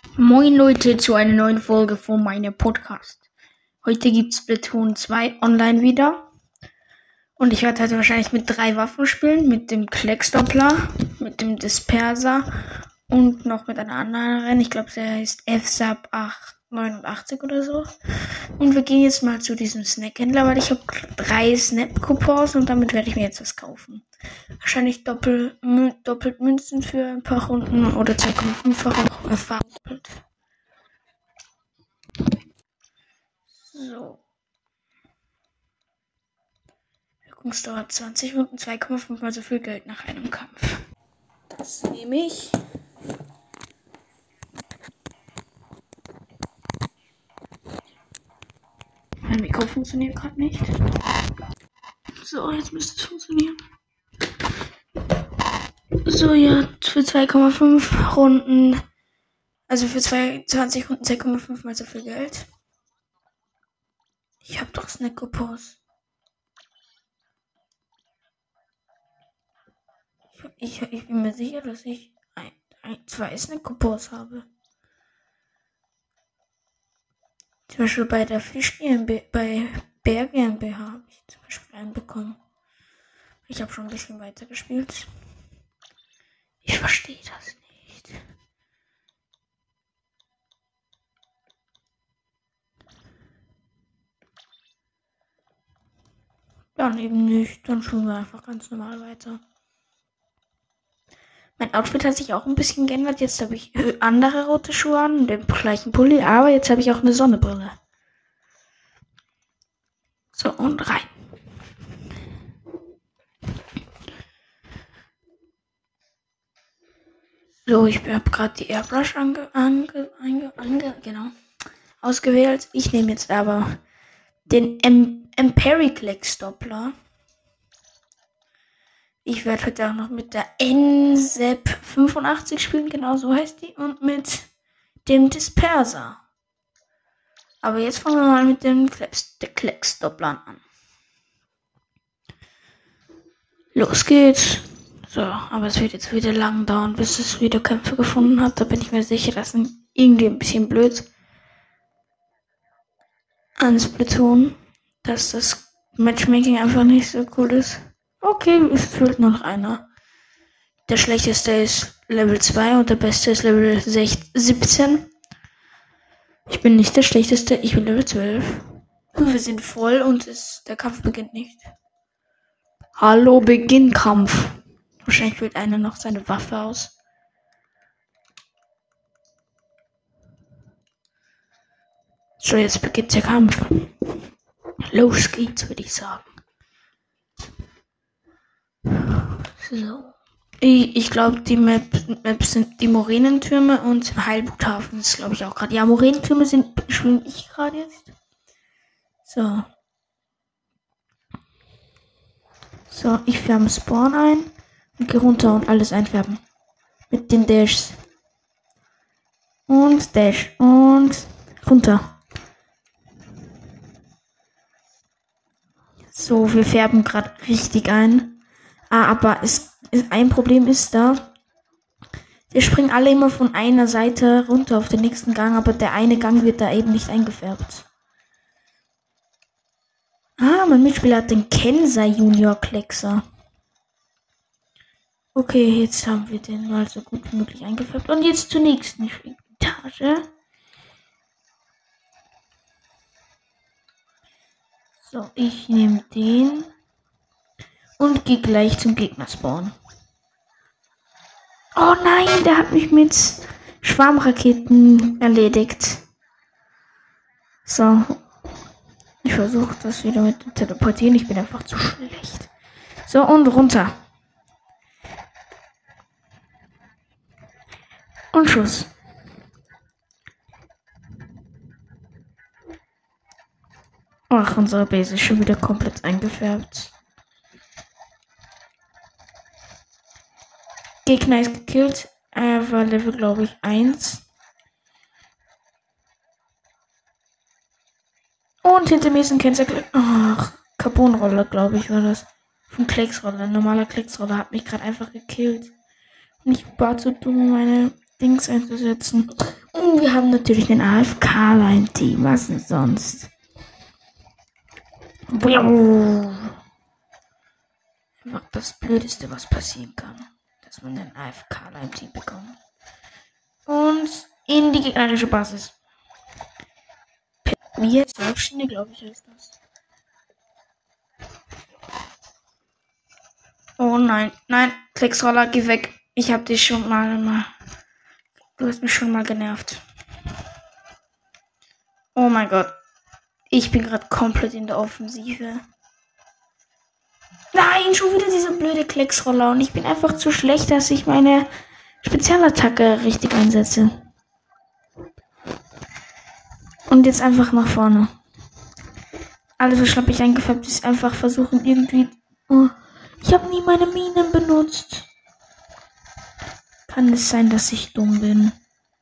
Moin Leute zu einer neuen Folge von meinem Podcast. Heute gibt's Splatoon 2 online wieder. Und ich werde heute wahrscheinlich mit 3 Waffen spielen. Mit dem Kleckstoppler, mit dem Disperser und noch mit einer anderen. Ich glaube, der heißt FSAP 889 oder so. Und wir gehen jetzt mal zu diesem Snackhändler, weil ich habe 3 Snap-Coupons und damit werde ich mir jetzt was kaufen. Wahrscheinlich doppelt Münzen für ein paar Runden oder 2,5-fach auch Erfahrung. So. Wirkungsdauer 20 Minuten, 2,5 mal so viel Geld nach einem Kampf. Das nehme ich. Mein Mikro funktioniert gerade nicht. So, jetzt müsste es funktionieren. So, ja, für 2,5 Runden, also für 20 Runden 2,5 mal so viel Geld. Ich habe doch Snack-Coupons. Ich bin mir sicher, dass ich 2 Snack-Coupons habe. Zum Beispiel bei der Fisch GmbH, bei Bär GmbH habe ich zum Beispiel einen bekommen. Ich habe schon ein bisschen weiter gespielt. Ich verstehe das nicht. Dann eben nicht. Dann spielen wir einfach ganz normal weiter. Mein Outfit hat sich auch ein bisschen geändert. Jetzt habe ich andere rote Schuhe an, den gleichen Pulli, aber jetzt habe ich auch eine Sonnenbrille. So, und rein. So, ich habe gerade die Airbrush ausgewählt. Ich nehme jetzt aber den Empiriclex-Doppler. Ich werde heute auch noch mit der NSEP 85 spielen, genau so heißt die, und mit dem Disperser. Aber jetzt fangen wir mal mit dem Kleckstopplern an. Los geht's. So, aber es wird jetzt wieder lang dauern, bis es wieder Kämpfe gefunden hat. Da bin ich mir sicher, das ist irgendwie ein bisschen blöd an Splatoon, dass das Matchmaking einfach nicht so cool ist. Okay, es fehlt noch einer. Der schlechteste ist Level 2 und der beste ist Level 17. Ich bin nicht der schlechteste, ich bin Level 12. Wir sind voll und der Kampf beginnt nicht. Hallo, Beginn Kampf. Wahrscheinlich wählt einer noch seine Waffe aus. So, jetzt beginnt der Kampf. Los geht's, würde ich sagen. So. Ich glaube, die Maps sind die Moränentürme und Heilbuchthafen ist, glaube ich, auch gerade. Ja, Moränentürme spiele ich gerade jetzt. So. So, ich färbe Spawn ein und gehe runter und alles einfärben. Mit den Dashs. Und Dash. Und runter. So, wir färben gerade richtig ein. Aber ein Problem ist da. Wir springen alle immer von einer Seite runter auf den nächsten Gang, aber der eine Gang wird da eben nicht eingefärbt. Mein Mitspieler hat den Kenser Junior Kleckser. Okay, jetzt haben wir den mal so gut wie möglich eingefärbt. Und jetzt zur nächsten Etage. So, ich nehme den und gehe gleich zum Gegner-Spawn. Oh nein, der hat mich mit Schwarmraketen erledigt. So. Ich versuche das wieder mit dem Teleportieren. Ich bin einfach zu schlecht. So, und runter. Und Schuss. Ach, unsere Base ist schon wieder komplett eingefärbt. Gegner ist gekillt. Er war Level, glaube ich, 1. Und hinter mir ist ein Cancer. Ach, Carbonroller, glaube ich, war das. Von Klecksroller. Ein normaler Klecksroller hat mich gerade einfach gekillt. Und ich war zu dumm, meine Dings einzusetzen. Und wir haben natürlich den AFK im Team. Was denn sonst? Einfach das Blödeste, was passieren kann. Dass man den AFK im Team bekommt. Und in die gegnerische Basis. Wie jetzt? Laufschiene, glaube ich, heißt das. Oh nein, nein, Klecksroller, geh weg. Ich hab dich schon mal. Du hast mich schon mal genervt. Oh mein Gott. Ich bin gerade komplett in der Offensive. Nein, schon wieder dieser blöde Klecksroller. Und ich bin einfach zu schlecht, dass ich meine Spezialattacke richtig einsetze. Und jetzt einfach nach vorne. Alles, was schlappig eingefärbt ist, einfach versuchen irgendwie... Oh, ich habe nie meine Minen benutzt. Kann es sein, dass ich dumm bin?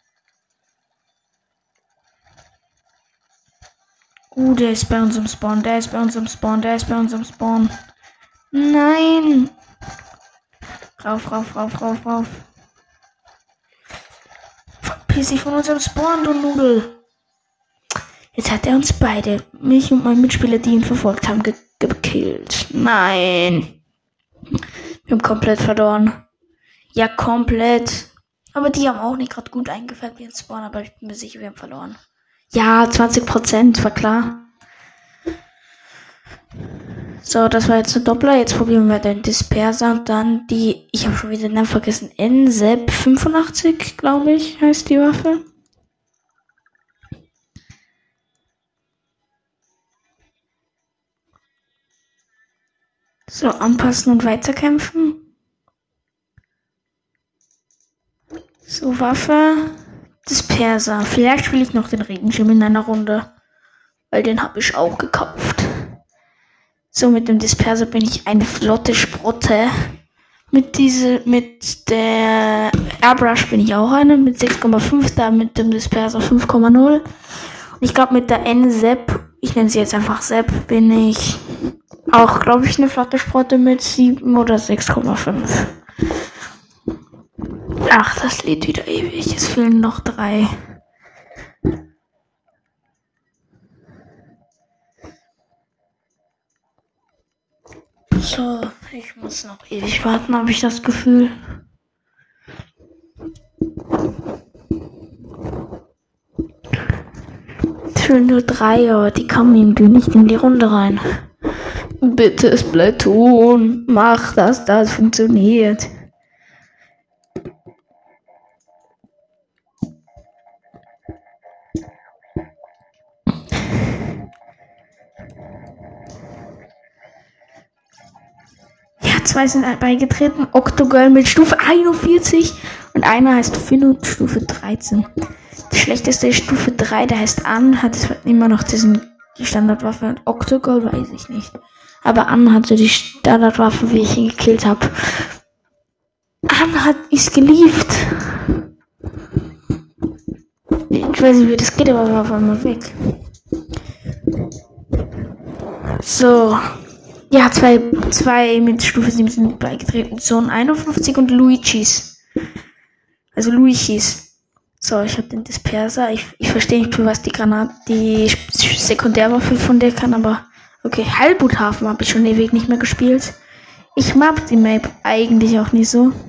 Der ist bei unserem Spawn. Der ist bei unserem Spawn. Der ist bei unserem Spawn. Nein. Rauf, rauf, rauf, rauf, rauf. Verpiss dich von unserem Spawn, du Nudel. Jetzt hat er uns beide, mich und mein Mitspieler, die ihn verfolgt haben, gekillt. Nein. Wir haben komplett verloren. Ja, komplett. Aber die haben auch nicht gerade gut eingefärbt wie ein Spawn, aber ich bin mir sicher, wir haben verloren. Ja, 20%, war klar. So, das war jetzt ein Doppler. Jetzt probieren wir den Disperser und dann die, ich habe schon wieder den Namen vergessen, NSEP 85, glaube ich, heißt die Waffe. So, anpassen und weiterkämpfen. So, Waffe. Disperser. Vielleicht spiele ich noch den Regenschirm in einer Runde. Weil den habe ich auch gekauft. So, mit dem Disperser bin ich eine flotte Sprotte. Mit der Airbrush bin ich auch eine. Mit 6,5. Da mit dem Disperser 5,0. Und ich glaube mit der NSEP, ich nenne sie jetzt einfach SEP, bin ich auch, glaube ich, eine flotte Sprotte mit 7 oder 6,5. Ach, das lädt wieder ewig. Es fehlen noch 3. So, ich muss noch ewig warten, habe ich das Gefühl. Es fehlen nur 3, aber die kommen irgendwie nicht in die Runde rein. Bitte, Splatoon, mach, dass das funktioniert. Ja, 2 sind beigetreten. Octogirl mit Stufe 41 und einer heißt Finn und Stufe 13. Das schlechteste ist Stufe 3, der heißt An, hat immer noch die Standardwaffe. Und Octogirl weiß ich nicht. Aber An hatte die Standardwaffe, wie ich ihn gekillt habe. An ist geliebt. Ich weiß nicht, wie das geht, aber war auf einmal weg. So. Ja, zwei mit Stufe 7 sind beigetreten. Zone 51 und Luigi's. Also Luigi's. So, ich habe den Disperser. Ich verstehe nicht, für was die Sekundärwaffe von der kann, aber okay, Halbuthafen habe ich schon ewig nicht mehr gespielt. Ich mag die Map eigentlich auch nicht so.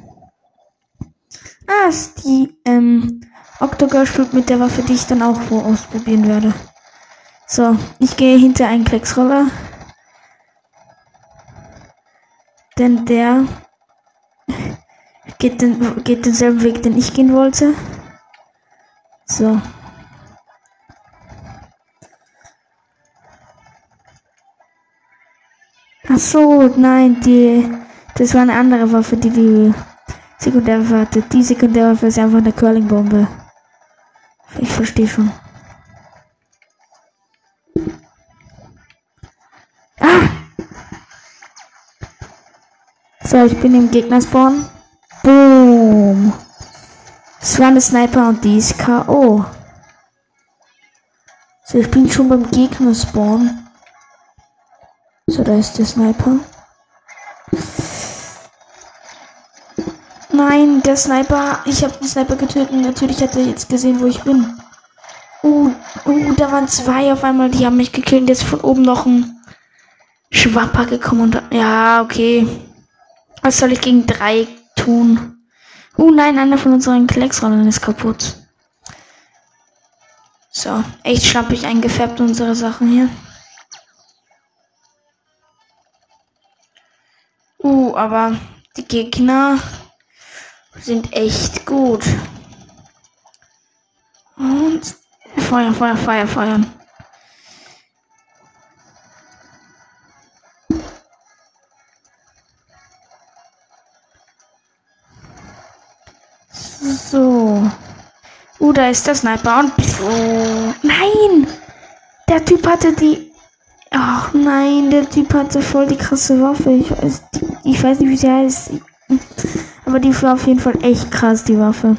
Ist die Octogirl spielt mit der Waffe, die ich dann auch ausprobieren werde. So, ich gehe hinter einen Klecksroller. Denn der geht denselben Weg, den ich gehen wollte. So. Ach so, nein, das war eine andere Waffe, die Sekundärwaffe hatte. Die Sekundärwaffe ist einfach eine Curling-Bombe. Ich verstehe schon. So, ich bin im Gegner-Spawn. Boom. Es war eine Sniper und die ist K.O. So, ich bin schon beim Gegner-Spawn. So, da ist der Sniper. nein, der Sniper. Ich habe den Sniper getötet. Natürlich hat er jetzt gesehen, wo ich bin. Da waren 2 auf einmal, die haben mich gekillt. Jetzt von oben noch ein Schwapper gekommen. Und ja, okay. Was soll ich gegen 3 tun? Nein, einer von unseren Klecksrollern ist kaputt. So, echt schlampig eingefärbt unsere Sachen hier. Aber die Gegner sind echt gut. Und Feuer. So. Da ist der Sniper und nein! Der Typ hatte die... Ach nein, der Typ hatte voll die krasse Waffe. Ich weiß nicht, wie sie heißt. Aber die war auf jeden Fall echt krass, die Waffe.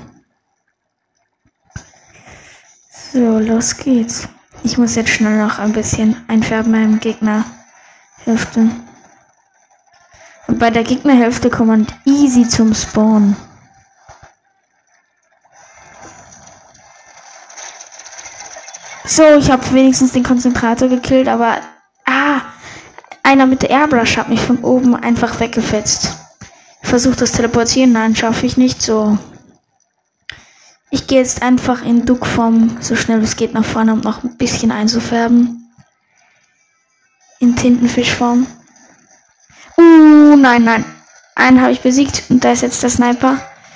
So, los geht's. Ich muss jetzt schnell noch ein bisschen einfärben beim Gegnerhälfte. Und bei der Gegnerhälfte kommt man easy zum Spawn. So, ich habe wenigstens den Konzentrator gekillt, aber einer mit der Airbrush hat mich von oben einfach weggefetzt. Ich versuche das Teleportieren, nein, schaffe ich nicht so. Ich gehe jetzt einfach in Duckform so schnell es geht nach vorne, um noch ein bisschen einzufärben. In Tintenfischform. Nein. Einen habe ich besiegt und da ist jetzt der Sniper.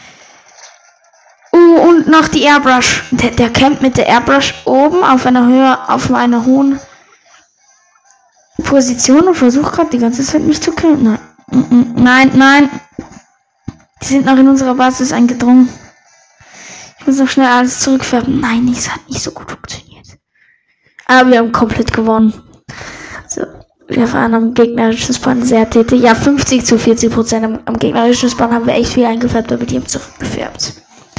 Und noch die Airbrush. Der campt mit der Airbrush oben auf einer Höhe, auf einer hohen Position und versucht gerade die ganze Zeit mich zu killen. Nein. Die sind noch in unserer Basis eingedrungen. Ich muss noch schnell alles zurückfärben. Nein, es hat nicht so gut funktioniert. Aber wir haben komplett gewonnen. So, wir waren am gegnerischen Spawn sehr tätig. Ja, 50-40% am gegnerischen Spawn haben wir echt viel eingefärbt, aber die haben zurückgefärbt.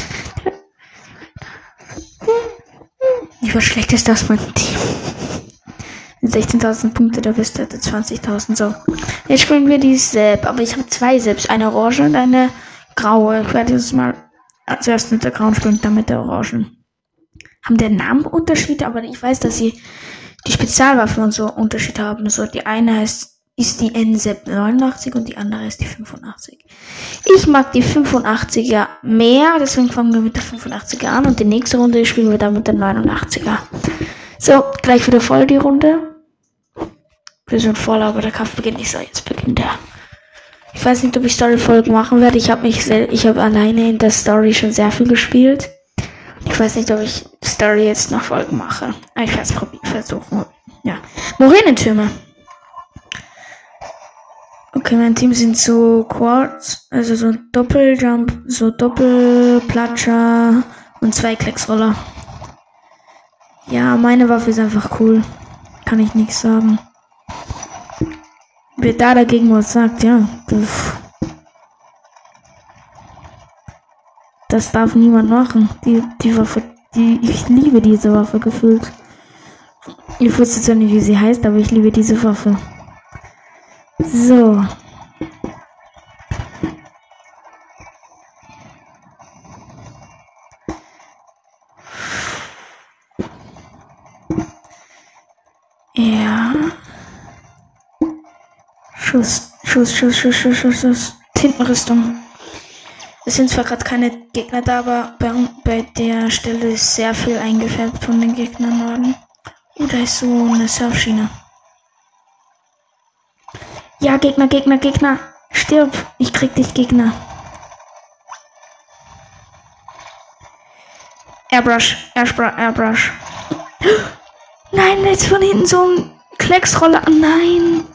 Wie schlecht ist das, mein Team? 16.000 Punkte, der Beste hatte 20.000. So, jetzt spielen wir die Sepp. Aber ich habe 2 Seps. Eine orange und eine graue. Ich werde jetzt mal zuerst mit der grauen spielen, dann mit der orangen. Haben der Namenunterschied, aber ich weiß, dass sie die Spezialwaffen und so Unterschied haben. So, die eine ist die N-Sepp 89 und die andere ist die 85. Ich mag die 85er mehr, deswegen fangen wir mit der 85er an und die nächste Runde spielen wir dann mit der 89er. So, gleich wieder voll die Runde. Wir sind voll, aber der Kampf beginnt nicht so. Jetzt beginnt der. Ich weiß nicht, ob ich Story-Folgen machen werde. Ich habe alleine in der Story schon sehr viel gespielt. Ich weiß nicht, ob ich Story jetzt noch Folgen mache. Ich werde es versuchen. Ja. Moränentürme. Okay, mein Team sind so Quads, also so Doppeljump, so Doppelplatscher und 2 Klecksroller. Ja, meine Waffe ist einfach cool. Kann ich nichts sagen. Wer da dagegen was sagt, ja. Das darf niemand machen. Die Waffe, ich liebe diese Waffe gefühlt. Ich wusste zwar nicht, wie sie heißt, aber ich liebe diese Waffe. So. Ja. Schuss. Tintenrüstung. Es sind zwar gerade keine Gegner da, aber bei der Stelle ist sehr viel eingefärbt von den Gegnern worden. Da ist so eine Surfschiene. Ja, Gegner. Stirb. Ich krieg dich, Gegner. Airbrush. Nein, jetzt von hinten so ein Klecksroller. Nein.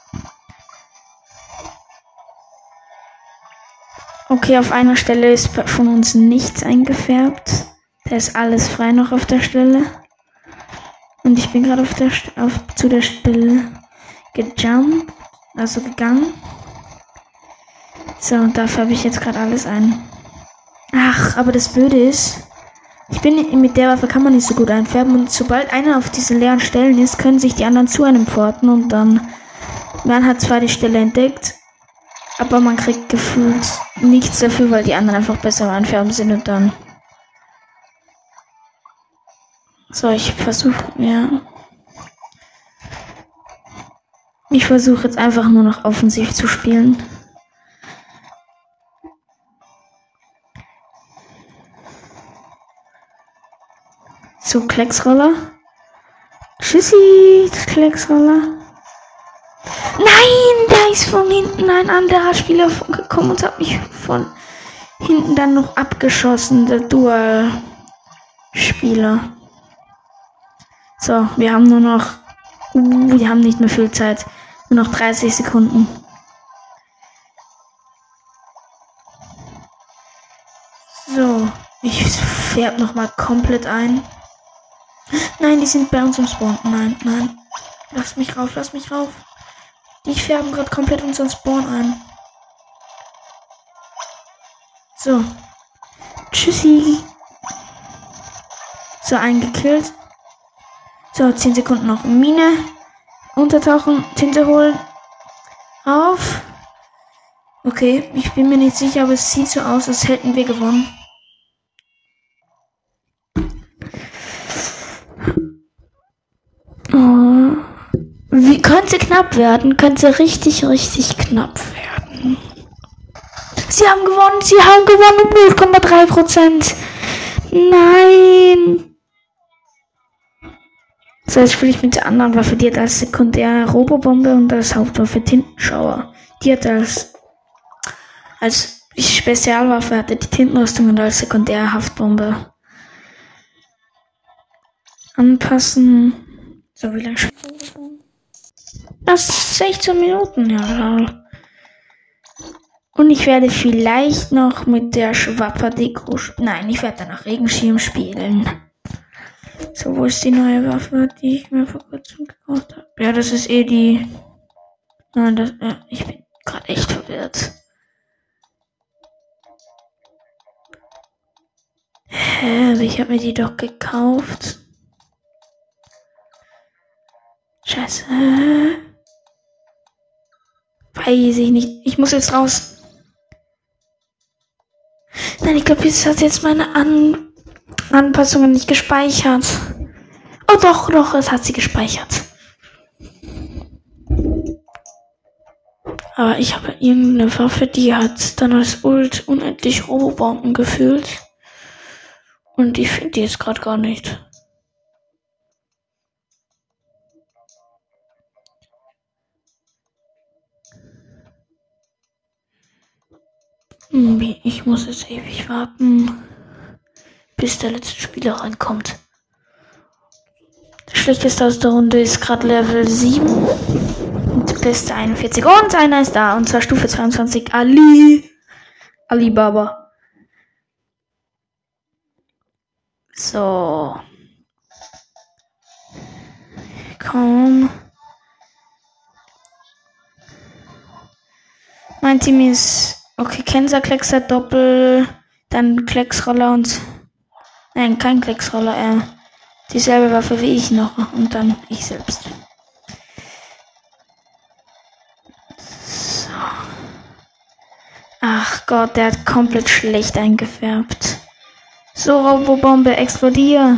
Okay, auf einer Stelle ist von uns nichts eingefärbt. Da ist alles frei noch auf der Stelle. Und ich bin gerade zu der Stelle gejumpt. Also gegangen. So, und da färbe ich jetzt gerade alles ein. Ach, aber das Blöde ist, mit der Waffe kann man nicht so gut einfärben. Und sobald einer auf diesen leeren Stellen ist, können sich die anderen zu einem porten. Und dann, man hat zwar die Stelle entdeckt, Aber man kriegt gefühlt nichts dafür, weil die anderen einfach besser im Einfärben sind und dann. So, ich versuche jetzt einfach nur noch offensiv zu spielen. So, Klecksroller. Tschüssi, Klecksroller. Nein, da ist von hinten ein anderer Spieler gekommen und hat mich von hinten dann noch abgeschossen, der Dual-Spieler. So, wir haben nur noch... wir haben nicht mehr viel Zeit. Nur noch 30 Sekunden. So, ich färbe nochmal komplett ein. Nein, die sind bei uns im Spawn. Nein. Lass mich rauf. Die färben gerade komplett unseren Spawn ein. So. Tschüssi. So, eingekillt. So, 10 Sekunden noch. Mine. Untertauchen. Tinte holen. Auf. Okay, ich bin mir nicht sicher, aber es sieht so aus, als hätten wir gewonnen. Oh. Wie könnte knapp werden? Könnte richtig knapp werden. Sie haben gewonnen 0,3%. Nein. So, jetzt spiele ich mit der anderen Waffe. Die hat als Sekundär Robobombe und als Hauptwaffe Tintenschauer. Die hat als Spezialwaffe hatte die Tintenrüstung und als Sekundär Haftbombe. Anpassen. So, wie lange spielen wir schon? Das ist 16 Minuten, ja. Und ich werde vielleicht noch mit der Schwapperdeko nein, ich werde danach Regenschirm spielen. So, wo ist die neue Waffe, die ich mir vor kurzem gekauft habe? Ja, das ist die... Nein, ich bin gerade echt verwirrt. Ich habe mir die doch gekauft. Scheiße. Weiß ich nicht. Ich muss jetzt raus. Nein, ich glaube, es hat jetzt meine Anpassungen nicht gespeichert. Oh doch, es hat sie gespeichert. Aber ich habe irgendeine Waffe, die hat dann als Ult unendlich Robobomben gefühlt. Und ich finde die jetzt gerade gar nicht. Ich muss jetzt ewig warten, bis der letzte Spieler reinkommt. Der schlechteste aus der Runde ist gerade Level 7. Und der beste 41. Und einer ist da. Und zwar Stufe 22. Alibaba. So. Komm. Mein Team ist... Okay, Kenser, Kleckser, Doppel. Dann Klecksroller und... Nein, kein Klecksroller. Dieselbe Waffe wie ich noch. Und dann ich selbst. So. Ach Gott, der hat komplett schlecht eingefärbt. So, Robobombe, explodier.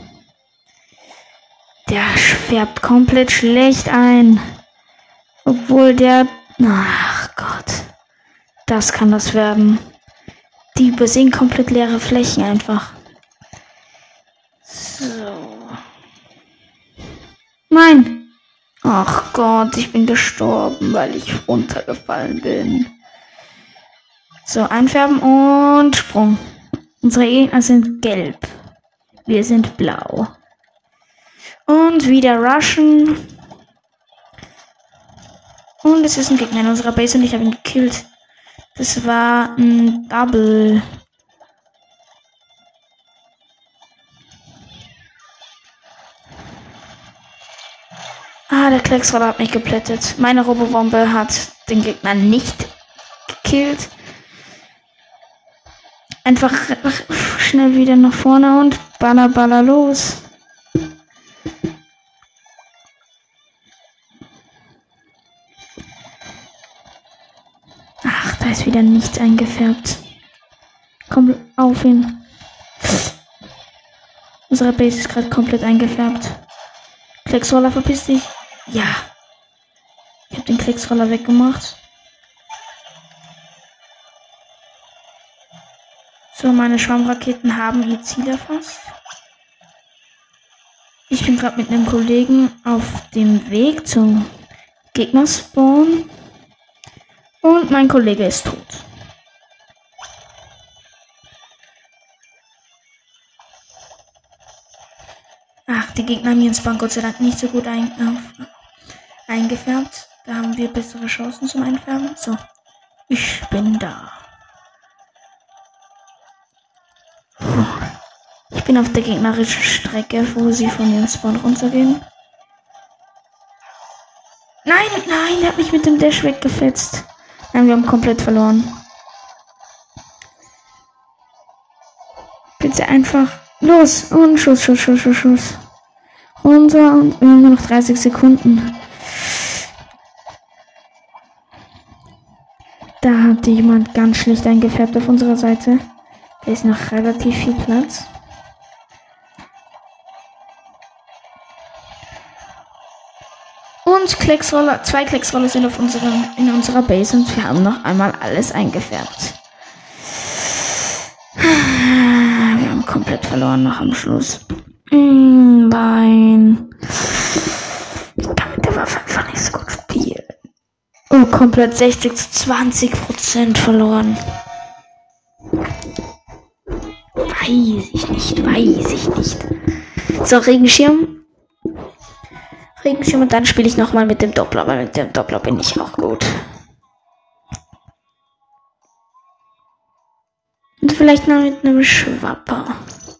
Der färbt komplett schlecht ein. Obwohl der... Ach Gott. Das kann das werden. Die übersehen komplett leere Flächen einfach. So. Nein. Ach Gott, ich bin gestorben, weil ich runtergefallen bin. So, einfärben und Sprung. Unsere Gegner sind gelb. Wir sind blau. Und wieder rushen. Und es ist ein Gegner in unserer Base und ich habe ihn gekillt. Das war ein Double. Der Klecksroller hat mich geplättet. Meine Robobombe hat den Gegner nicht gekillt. Einfach schnell wieder nach vorne und baller los. ist wieder nichts eingefärbt. Komm auf ihn. Unsere Base ist gerade komplett eingefärbt. Klecksroller, verpiss dich. Ja. Ich habe den Klecksroller weggemacht. So, meine Schwammraketen haben ihr Ziel erfasst. Ich bin gerade mit einem Kollegen auf dem Weg zum Gegnerspawn. Und mein Kollege ist tot. Ach, die Gegner haben ihren Spawn Gott sei Dank nicht so gut eingefärbt. Da haben wir bessere Chancen zum Einfärben. So, ich bin da. Ich bin auf der gegnerischen Strecke, wo sie von ihrem Spawn runtergehen. Nein, nein, er hat mich mit dem Dash weggefetzt. Nein, wir haben komplett verloren. Bitte einfach los und Schuss. Runter und wir haben nur noch 30 Sekunden. Da hat jemand ganz schlecht eingefärbt auf unserer Seite. Da ist noch relativ viel Platz. Und Klecksroller, 2 Klecksroller sind in unserer Base und wir haben noch einmal alles eingefärbt. Wir haben komplett verloren noch am Schluss. Bein. Ich kann mit der Waffe einfach nicht so gut spielen. Oh, komplett 60-20% verloren. Weiß ich nicht. So, Regenschirm und dann spiele ich nochmal mit dem Doppler, weil mit dem Doppler bin ich auch gut. Und vielleicht noch mit einem Schwapper.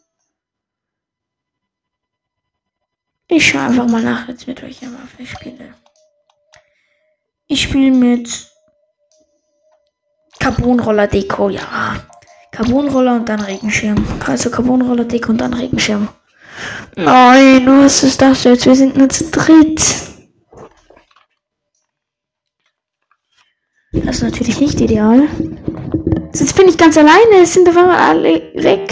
Ich schaue einfach mal nach, jetzt mit welcher Waffe ich spiele. Ich spiele mit Carbonroller Deko, ja. Carbonroller und dann Regenschirm. Also Carbonroller Deko und dann Regenschirm. Nein, was ist das jetzt? Wir sind nur zu dritt. Das ist natürlich nicht ideal. Jetzt bin ich ganz alleine. Es sind auf einmal alle weg.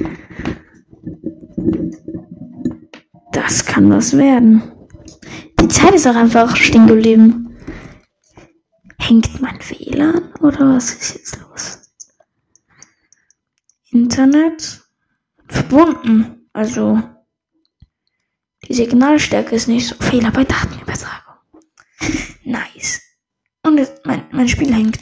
Das kann was werden. Die Zeit ist auch einfach stehen geblieben. Hängt mein WLAN oder was ist jetzt los? Internet verbunden. Also die Signalstärke ist nicht so. Fehler bei Datenübertragung. Nice. Und jetzt mein Spiel hängt.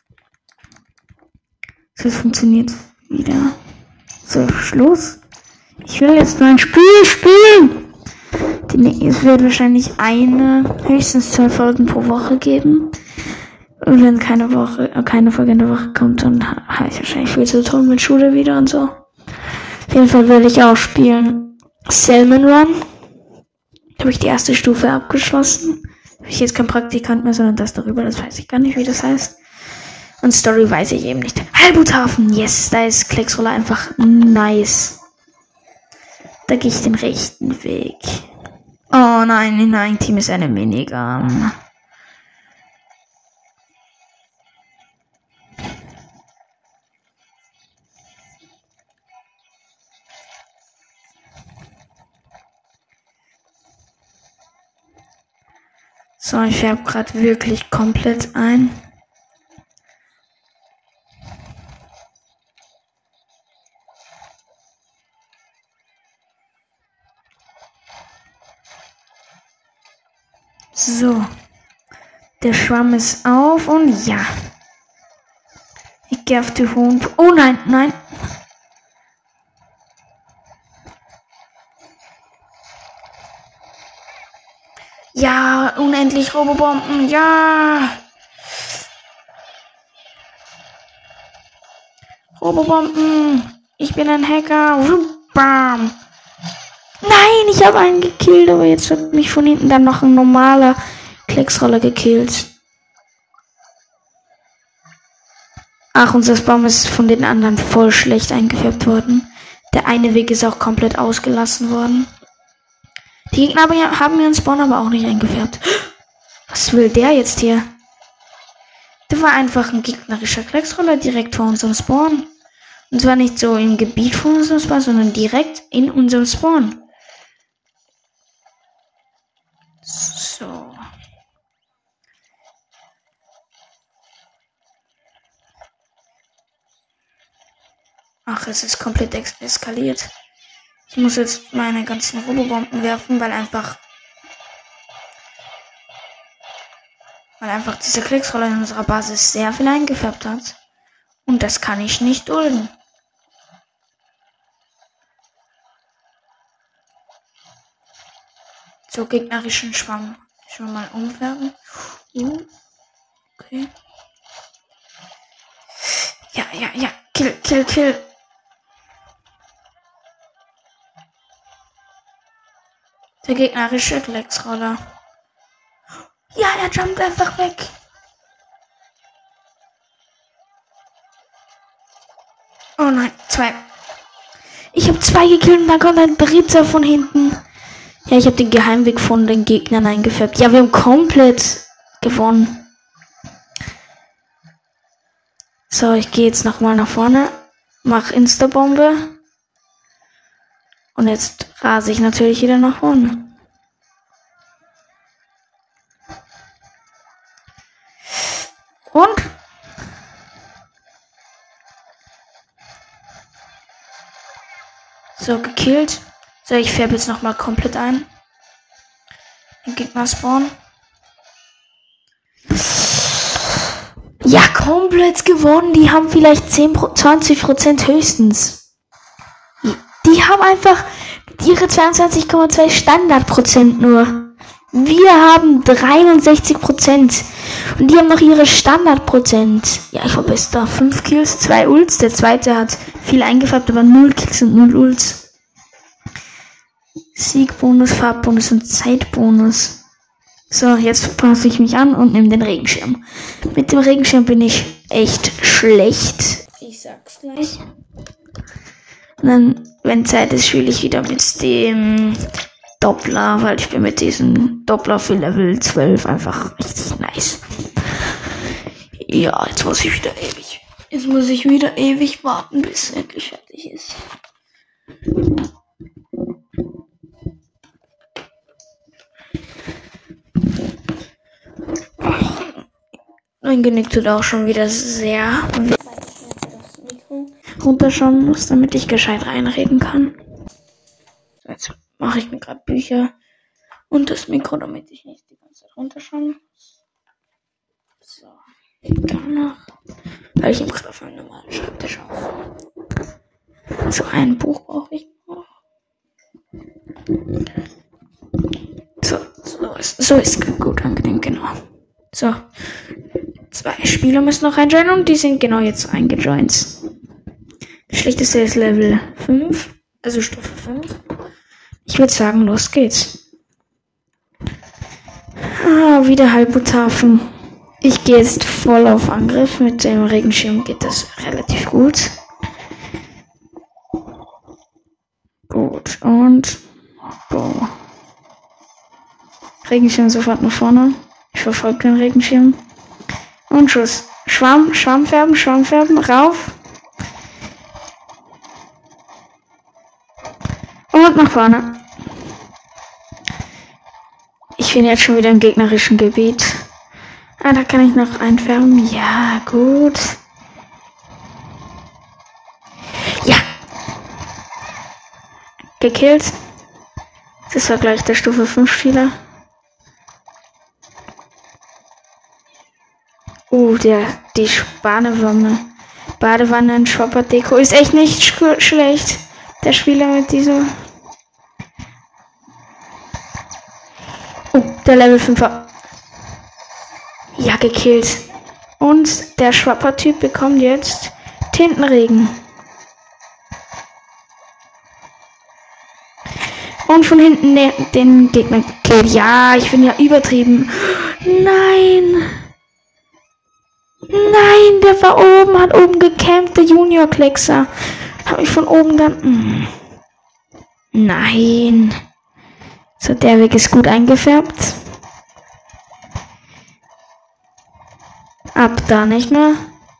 So, es funktioniert wieder. So, Schluss. Ich will jetzt mein Spiel spielen. Es wird wahrscheinlich höchstens 2 Folgen pro Woche geben. Und wenn keine Folge in der Woche kommt, dann habe ich wahrscheinlich viel zu tun mit Schule wieder und so. Auf jeden Fall werde ich auch spielen Salmon Run. Da habe ich die erste Stufe abgeschlossen. Habe ich jetzt kein Praktikant mehr, sondern das darüber. Das weiß ich gar nicht, wie das heißt. Und Story weiß ich eben nicht. Halbuthafen, yes, da ist Klecksroller einfach nice. Da gehe ich den rechten Weg. Oh nein, in einem Team ist eine Minigun. So, ich färbe gerade wirklich komplett ein. So, der Schwamm ist auf und ja. Ich gehe auf die hohen... Oh nein. Ja, unendlich Robobomben, ja. Robobomben, ich bin ein Hacker. Bam. Nein, ich habe einen gekillt, aber jetzt hat mich von hinten dann noch ein normaler Klecksroller gekillt. Ach, unser Spawn ist von den anderen voll schlecht eingefärbt worden. Der eine Weg ist auch komplett ausgelassen worden. Die Gegner haben ihren Spawn aber auch nicht eingefärbt. Was will der jetzt hier? Der war einfach ein gegnerischer Klecksroller direkt vor unserem Spawn. Und zwar nicht so im Gebiet von unserem Spawn, sondern direkt in unserem Spawn. So. Ach, es ist komplett eskaliert. Ich muss jetzt meine ganzen Robobomben werfen, weil einfach dieser Klecksroller in unserer Basis sehr viel eingefärbt hat. Und das kann ich nicht dulden. So, gegnerischen Schwamm. Schon mal umfärben. Okay. Ja. Kill. Der gegnerische Klecksroller. Ja, er jumpt einfach weg. Oh nein, 2. Ich habe 2 gekillt und dann kommt ein dritter von hinten. Ja, ich habe den Geheimweg von den Gegnern eingefärbt. Ja, wir haben komplett gewonnen. So, ich gehe jetzt nochmal nach vorne. Mach Instabombe. Und jetzt rase ich natürlich wieder nach vorne. Und? So, gekillt. So, ich färbe jetzt nochmal komplett ein. Den Gegner spawnen. Ja, komplett gewonnen. Die haben vielleicht 20% höchstens. Die haben einfach ihre 22,2 Standardprozent nur. Wir haben 63%. Und die haben noch ihre Standardprozent. Ja, ich war bester. 5 Kills, 2 Ults. Der zweite hat viel eingefärbt, aber 0 Kills und 0 Ults. Siegbonus, Farbbonus und Zeitbonus. So, jetzt passe ich mich an und nehme den Regenschirm. Mit dem Regenschirm bin ich echt schlecht. Ich sag's gleich. Und dann, wenn Zeit ist, spiele ich wieder mit dem Doppler, weil ich bin mit diesem Doppler für Level 12 einfach richtig nice. Ja, jetzt muss ich wieder ewig warten, bis es endlich fertig ist. Mein Genick tut auch schon wieder sehr weh, weil ich das Mikro runterschauen muss, damit ich gescheit reinreden kann. So, jetzt mache ich mir gerade Bücher und das Mikro, damit ich nicht die ganze Zeit runterschauen muss. So, danach, weil ich ihm gerade auf einen normalen Schreibtisch auf. So, ein Buch brauche ich noch. So ist gut angenehm, genau. So, 2 Spieler müssen noch reinjoinen und die sind genau jetzt eingejoint. Das schlechteste ist Level 5, also Stufe 5. Ich würde sagen, los geht's. Wieder Halbuthafen. Ich gehe jetzt voll auf Angriff. Mit dem Regenschirm geht das relativ gut. Gut, und go. Regenschirm sofort nach vorne. Ich verfolge den Regenschirm. Und Schuss. Schwamm färben, rauf. Und nach vorne. Ich bin jetzt schon wieder im gegnerischen Gebiet. Da kann ich noch einfärben. Ja, gut. Ja. Gekillt. Das war gleich der Stufe 5 Spieler. Die Badewannen Shopper Deko ist echt nicht schlecht. Der Spieler mit dieser. Der Level 5er. Ja, gekillt. Und der Schwapper-Typ bekommt jetzt Tintenregen. Und von hinten den Gegner gekillt. Ja, ich bin ja übertrieben. Nein, der war oben, hat oben gecampt, der Junior-Kleckser. Hab ich von oben dann. Nein. So, der Weg ist gut eingefärbt. Ab da nicht mehr.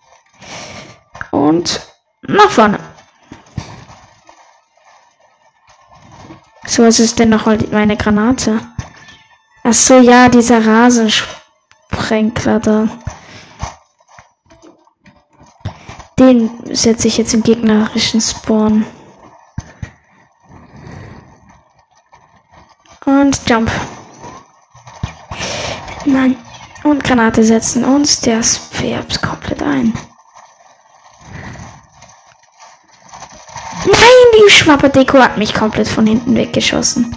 Und nach vorne. So, was ist denn noch meine Granate? Ach so, ja, dieser Rasensprenkler da. Den setze ich jetzt im gegnerischen Spawn. Und Jump. Nein. Und Granate setzen uns. Der färbt komplett ein. Nein, die Schwapperdeko hat mich komplett von hinten weggeschossen.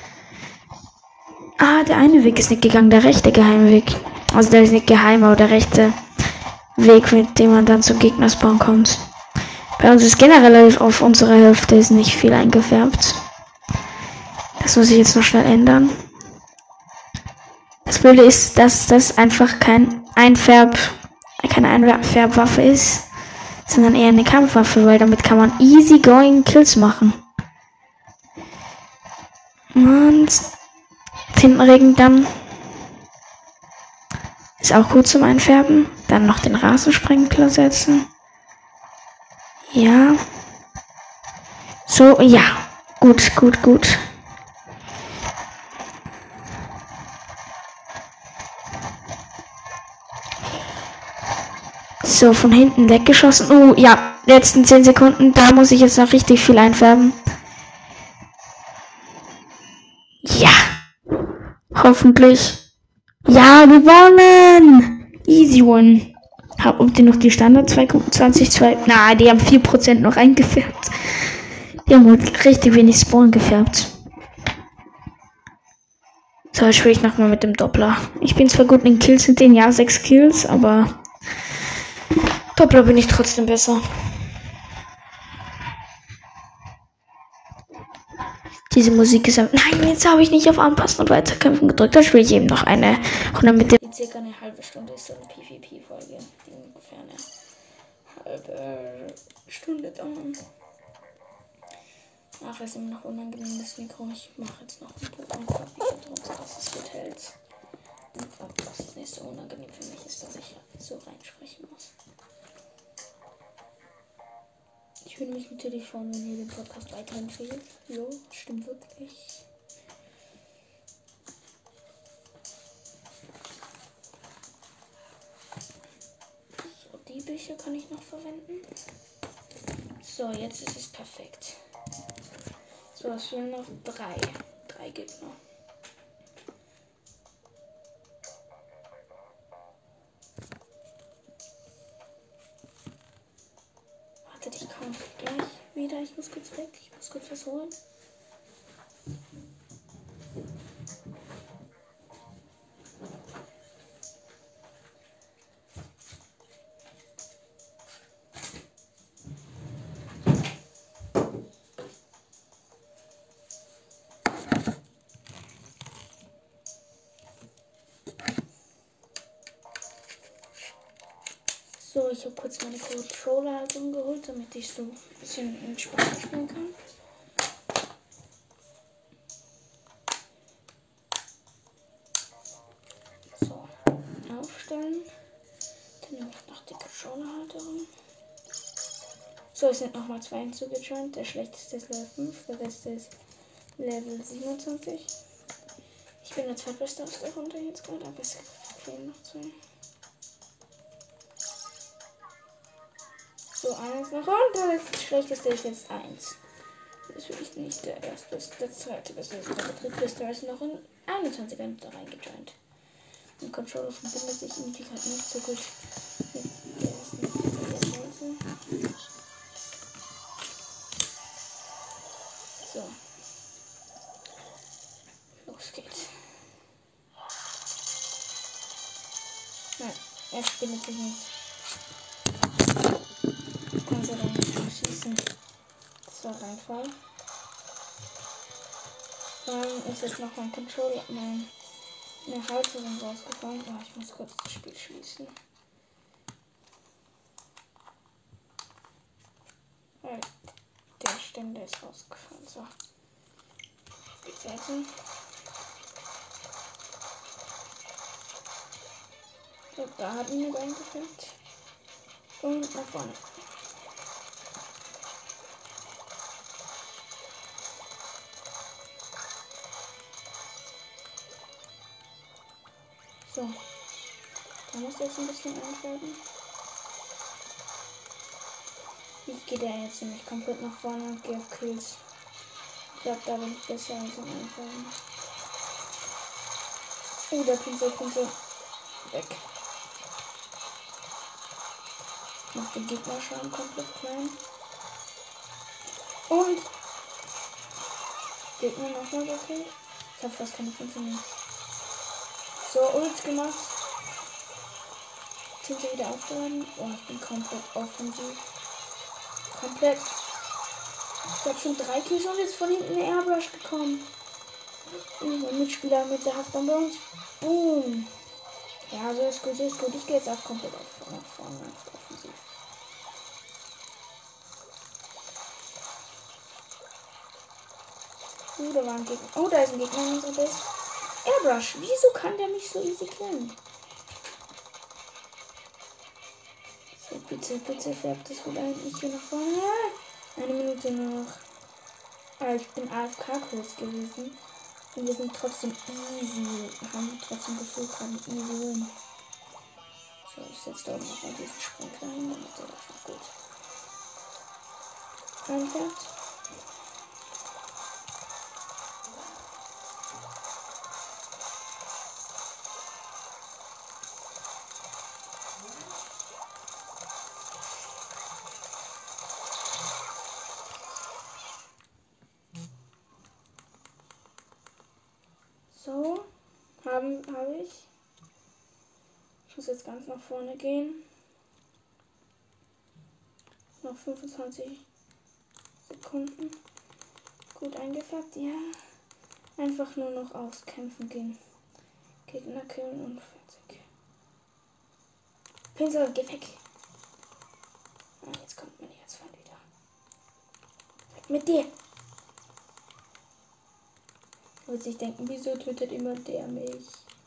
Ah, der eine Weg ist nicht gegangen, der rechte Geheimweg. Also der ist nicht geheim, aber der rechte Weg, mit dem man dann zum Gegnerspawn kommt. Bei uns ist generell auf unserer Hälfte ist nicht viel eingefärbt. Das muss ich jetzt noch schnell ändern. Das Blöde ist, dass das einfach keine Einfärbwaffe ist, sondern eher eine Kampfwaffe, weil damit kann man easy going Kills machen. Und Tintenregen dann ist auch gut zum Einfärben. Dann noch den Rasensprenkler setzen. Ja. So, ja. Gut, gut, gut. So, von hinten weggeschossen. Ja, letzten 10 Sekunden. Da muss ich jetzt noch richtig viel einfärben. Ja. Hoffentlich. Ja, gewonnen! Easy one. Ob die noch die Standard 2,22? Na, die haben 4% noch eingefärbt. Die haben richtig wenig Spawn gefärbt. So, jetzt spiele ich nochmal mit dem Doppler. Ich bin zwar gut in Kills mit denen, ja, 6 Kills, aber Doppler bin ich trotzdem besser. Diese Musik ist nein, jetzt habe ich nicht auf Anpassen und Weiterkämpfen gedrückt. Dann spiele ich eben noch eine Runde mit dem. Die circa eine halbe Stunde ist so eine PvP-Folge, die ungefähr eine halbe Stunde dauern. Ach, ist immer noch unangenehm das Mikro. Ich mache jetzt noch ein Programm, dass es gut hält. Und was das nächste unangenehm für mich ist, dass ich so reinsprechen muss. Ich würde mich natürlich freuen, wenn ihr den Podcast weiterempfehlt. Jo, stimmt wirklich. So, die Bücher kann ich noch verwenden. So, jetzt ist es perfekt. So, es fehlen noch 3 Gegner. Wartet, ich komme gleich wieder. Ich muss kurz weg. Ich muss kurz was holen. So, ich habe kurz meine Controller-Haltung geholt, damit ich so ein bisschen entspannter spielen kann. So, aufstellen. Dann nehme ich noch die Controller-Halterung. So, es sind nochmal 2 hinzugejoint. Der schlechteste ist Level 5, der beste ist Level 27. Ich bin der zweitbeste aus der Runde jetzt gerade, aber es fehlen noch 2. So, 1 noch und das schlechteste ist jetzt 1. Das ist wirklich nicht der erste, der zweite beste, der drittbeste, ist noch in 21er da reingejoint. Der Controller verbindet sich irgendwie gerade nicht so gut mit der ersten. So. Los geht's. Nein, er verbindet sich nicht. Also dann nicht schießen. Das war Reinfall. Dann ist jetzt noch mein Controller, meine Halterung rausgefallen. Oh, ich muss kurz das Spiel schließen. Der Ständer ist rausgefallen. So. Die Seite. So, da hat ihn reingeführt. Und nach vorne. So. Da muss jetzt ein bisschen einfärben. Ich gehe da jetzt nämlich komplett nach vorne und gehe auf Kills. Ich glaube, da bin ich besser als am Anfang. Oh, der Pinsel. Weg. Macht den Gegner schon komplett klein. Und Gegner nochmal gekillt. Ich habe fast keine funktioniert. So, Ult gemacht. Tinte wieder aufgeladen. Oh, ich bin komplett offensiv. Komplett. Ich habe schon 3 Kills und jetzt von hinten eine Airbrush gekommen. Mein Mitspieler mit der Haftbombe und boom. Ja, so ist gut, so ist gut. Ich gehe jetzt auch komplett nach vorne, einfach offensiv. Da war ein Gegner. Oh, da ist ein Gegner in unserer Base. Airbrush, wieso kann der mich so easy killen? So, bitte färbt das wieder nicht hier nach vorne. Eine Minute noch. Aber ich bin AFK kurz gewesen. Und wir sind trotzdem easy. Haben trotzdem gefühlt gerade easy win. So, ich setze da oben nochmal diesen Sprinkler hin, damit der davon gut reinfährt. So, habe ich. Ich muss jetzt ganz nach vorne gehen. Noch 25 Sekunden. Gut eingefärbt, ja. Einfach nur noch aufs Kämpfen gehen. Gegner killen und fertig. Pinsel, geh weg. Ah, jetzt kommt mein Herzfall wieder. Weg mit dir. Wird sich denken, wieso tötet immer der mich?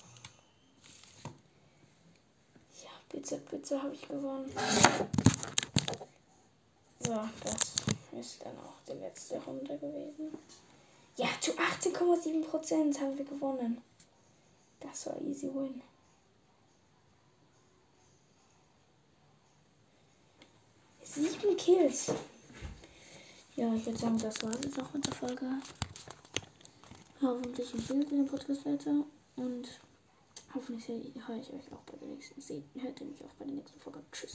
Ja, bitte habe ich gewonnen. So, das ist dann auch die letzte Runde gewesen. Ja, zu 18,7% haben wir gewonnen. Das war easy win. Sieben Kills. Ja, ich würde sagen, das war es jetzt auch mit der Folge. Hoffentlich empfehlt ihr den Podcast weiter und hoffentlich höre ich euch auch bei der nächsten. Hört ihr mich auch bei der nächsten Folge. Tschüss.